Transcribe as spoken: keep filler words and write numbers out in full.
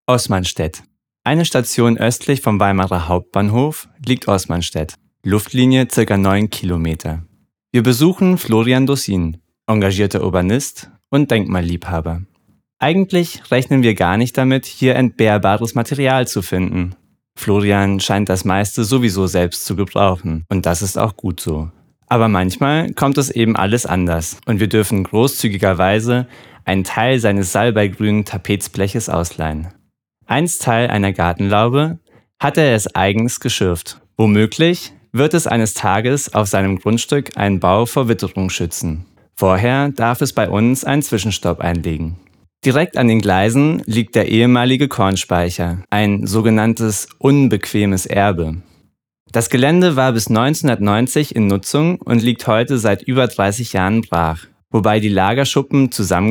Osmanstedt. Eine Station östlich vom Weimarer Hauptbahnhof liegt Osmanstedt. Luftlinie ca. neun Kilometer. Wir besuchen Florian Dossin, engagierter Urbanist und Denkmalliebhaber. Eigentlich rechnen wir gar nicht damit, hier entbehrbares Material zu finden. Florian scheint das meiste sowieso selbst zu gebrauchen und das ist auch gut so. Aber manchmal kommt es eben alles anders und wir dürfen großzügigerweise einen Teil seines salbeigrünen Tapetsbleches ausleihen. Einst Teil einer Gartenlaube hat er es eigens geschürft. Womöglich wird es eines Tages auf seinem Grundstück einen Bau vor Witterung schützen. Vorher darf es bei uns einen Zwischenstopp einlegen. Direkt an den Gleisen liegt der ehemalige Kornspeicher, ein sogenanntes unbequemes Erbe. Das Gelände war bis neunzehnhundertneunzig in Nutzung und liegt heute seit über dreißig Jahren brach, wobei die Lagerschuppen zusammen